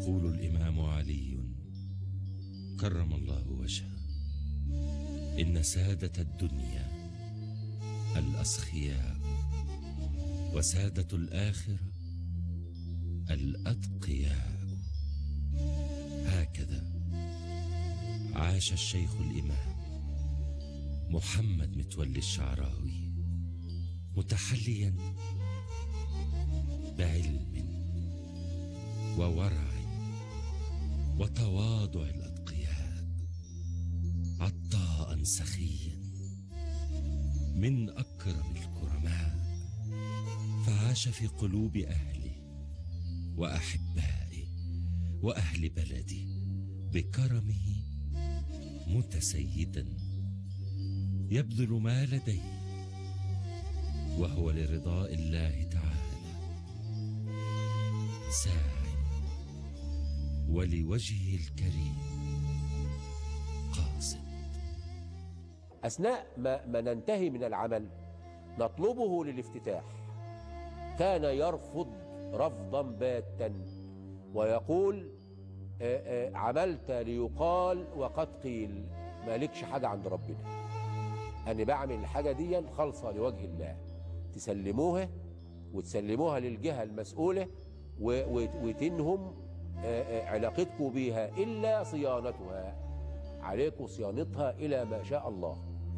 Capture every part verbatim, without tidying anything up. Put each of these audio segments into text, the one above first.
يقول الإمام علي كرم الله وجهه: إن سادة الدنيا الأسخياء، وسادة الآخرة الأتقياء. هكذا عاش الشيخ الإمام محمد متولي الشعراوي، متحليا بعلم وورع وتواضع الأتقياء، عطاء سخيا من أكرم الكرماء، فعاش في قلوب أهله وأحبائه وأهل بلده بكرمه متسيدا، يبذل ما لديه وهو لرضاء الله تعالى ساع، ولوجهه الكريم قاصد. أثناء ما, ما ننتهي من العمل نطلبه للافتتاح، كان يرفض رفضا باتا ويقول: آآ آآ عملت ليقال وقد قيل، مالكش حاجة عند ربنا، أنا بعمل الحاجة دي خالصة لوجه الله، تسلموها وتسلموها للجهة المسؤولة وتنهم علاقتكم بيها إلا صيانتها، عليكم صيانتها إلى ما شاء الله.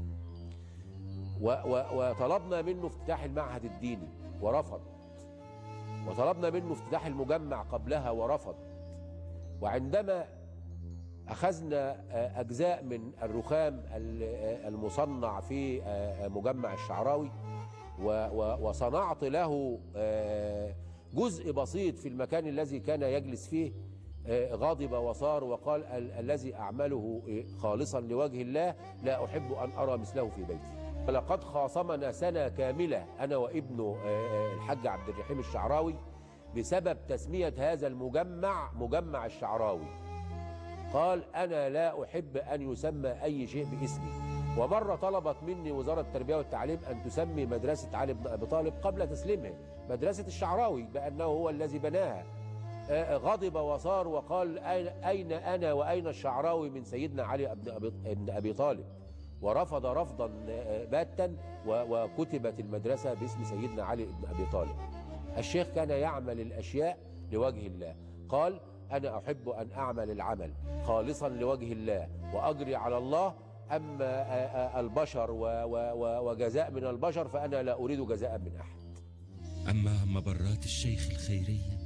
وطلبنا منه افتتاح المعهد الديني ورفض، وطلبنا منه افتتاح المجمع قبلها ورفض. وعندما أخذنا أجزاء من الرخام المصنع في مجمع الشعراوي وصنعت له جزء بسيط في المكان الذي كان يجلس فيه، غضب وصار وقال: الذي أعمله خالصا لوجه الله لا أحب أن أرى مثله في بيتي. ولقد خاصمنا سنة كاملة أنا وابنه الحاج عبد الرحيم الشعراوي بسبب تسمية هذا المجمع مجمع الشعراوي. قال: أنا لا أحب أن يسمى أي شيء باسمي. ومرة طلبت مني وزارة التربية والتعليم أن تسمي مدرسة علي بن أبي طالب قبل تسليمها مدرسة الشعراوي بأنه هو الذي بناها. غضب وصار وقال: أين أنا وأين الشعراوي من سيدنا علي بن أبي طالب؟ ورفض رفضا باتا، وكتبت المدرسة باسم سيدنا علي بن أبي طالب. الشيخ كان يعمل الأشياء لوجه الله، قال: أنا أحب أن أعمل العمل خالصا لوجه الله وأجري على الله، أما البشر وجزاء من البشر فأنا لا أريد جزاء من أحد. أما مبرات الشيخ الخيرية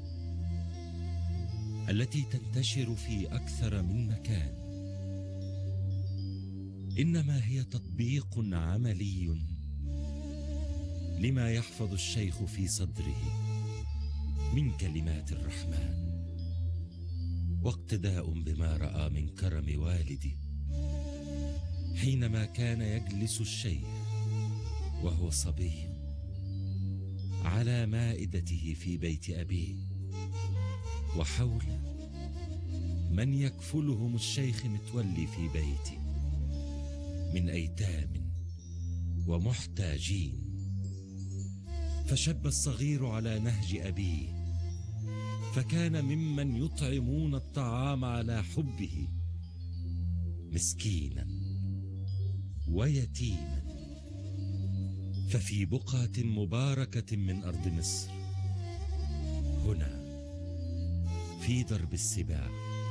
التي تنتشر في أكثر من مكان، إنما هي تطبيق عملي لما يحفظ الشيخ في صدره من كلمات الرحمن، واقتداء بما رأى من كرم والده حينما كان يجلس الشيخ وهو صبي على مائدته في بيت أبيه، وحول من يكفلهم الشيخ متولي في بيته من أيتام ومحتاجين. فشب الصغير على نهج أبيه، فكان ممن يطعمون الطعام على حبه، مسكينا ويتيما. ففي بقعة مباركة من أرض مصر هنا في درب السباع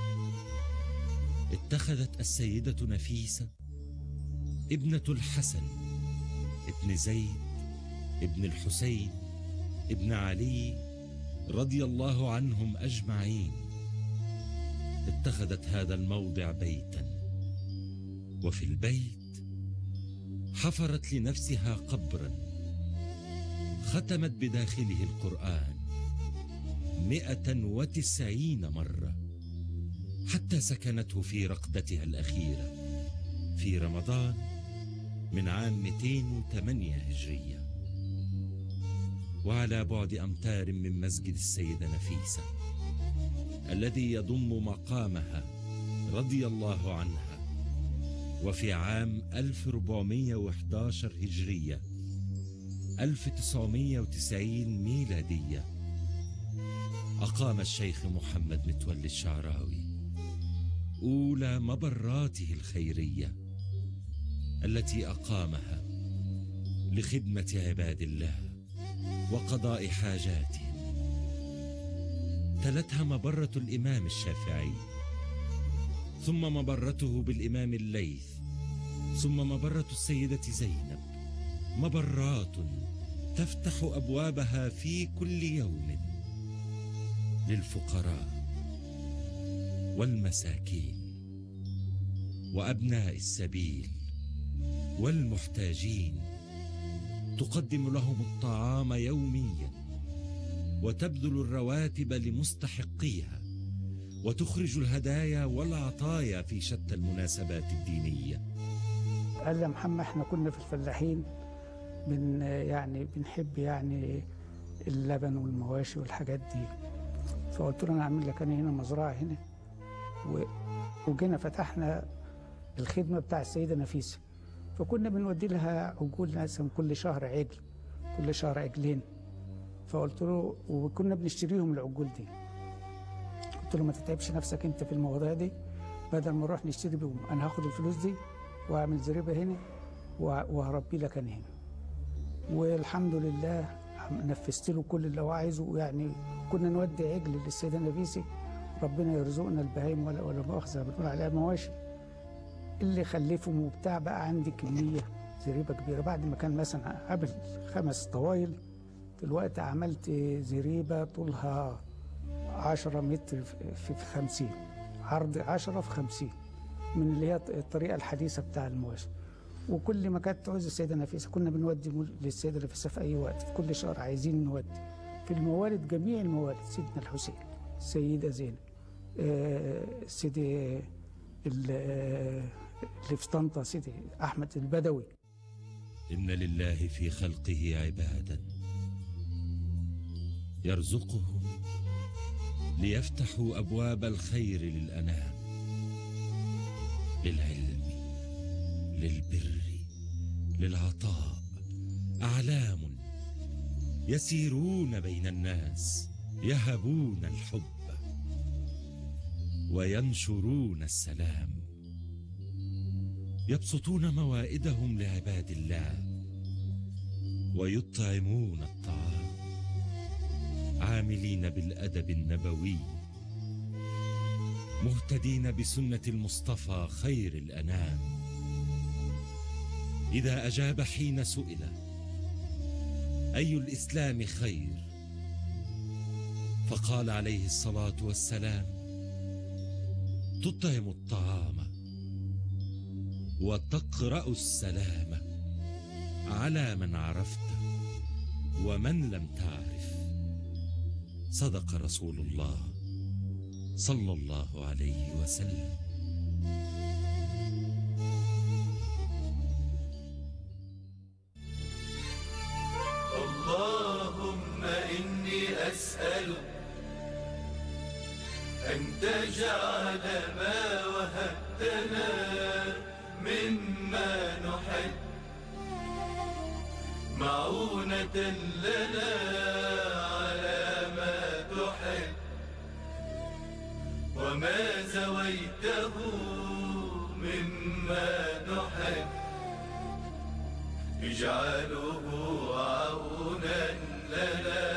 اتخذت السيدة نفيسة ابنة الحسن ابن زيد ابن الحسين ابن علي رضي الله عنهم أجمعين، اتخذت هذا الموضع بيتا، وفي البيت حفرت لنفسها قبرا ختمت بداخله القرآن مئة وتسعين مرة، حتى سكنته في رقدتها الأخيرة في رمضان من عام مئتين وثمانية هجرية، وعلى بعد أمتار من مسجد السيدة نفيسة الذي يضم مقامها رضي الله عنها. وفي عام ألف وأربعمئة وأحد عشر هجرية ألف وتسعمئة وتسعين ميلادية أقام الشيخ محمد متولي الشعراوي أولى مبراته الخيرية التي أقامها لخدمة عباد الله وقضاء حاجاتهم. تلتها مبرة الإمام الشافعي، ثم مبرته بالإمام الليث، ثم مبرة السيدة زينب، مبرات تفتح أبوابها في كل يوم للفقراء والمساكين وأبناء السبيل والمحتاجين، تقدم لهم الطعام يوميا وتبذل الرواتب لمستحقيها وتخرج الهدايا والعطايا في شتى المناسبات الدينية. قال لي يا محمد احنا كنا في الفلاحين بن يعني بنحب يعني اللبن والمواشي والحاجات دي، فقلت له انا اعمل لك انا هنا مزرعه هنا، وجينا فتحنا الخدمه بتاع السيده نفيسه، فكنا بنودي لها عجول مثلا كل شهر عجل، كل شهر عجلين، فقلت له وكنا بنشتريهم العجول دي، قلت له ما تتعبش نفسك انت في المواضيع دي، بدل ما نروح نشتري بيهم انا هاخد الفلوس دي واعمل زريبه هنا وهربي لك انا هنا. والحمد لله نفذت له كل اللي هو عايزه، يعني كنا نودي عجل للسيده نفيسه، ربنا يرزقنا البهايم ولا ولا مؤاخذه بنقول عليها مواشي، اللي خلفهم وبتاع بقى عندي كميه زريبه كبيره. بعد ما كان مثلا عامل خمس طوايل، دلوقتي عملت زريبه طولها عشرة متر في خمسين، عرض عشرة في خمسين، من اللي هي الطريقه الحديثه بتاع المواشي. وكل ما كانت تعوز السيده نفيسه كنا بنودي للسيده نفيسه في اي وقت، في كل شهر عايزين نودي في الموالد، جميع الموالد، سيدنا الحسين، السيده زينب، آه سيدي اللي في طنطا سيدي احمد البدوي. إن لله في خلقه عبادا يرزقهم ليفتحوا أبواب الخير للأنام، للعلم، للبر، للعطاء، أعلام يسيرون بين الناس يهبون الحب وينشرون السلام، يبسطون موائدهم لعباد الله ويطعمون الطعام، عاملين بالأدب النبوي، مهتدين بسنة المصطفى خير الأنام. إذا أجاب حين سئل أي الإسلام خير، فقال عليه الصلاة والسلام: تطعم الطعام وتقرأ السلام على من عرفت ومن لم تعرف. صدق رسول الله صلى الله عليه وسلم. اللهم إني أسألك أن تجعل ما وهبتنا مما نحب معونة لنا على ما تحب، وما زويته مما نحب اجعله عونا لنا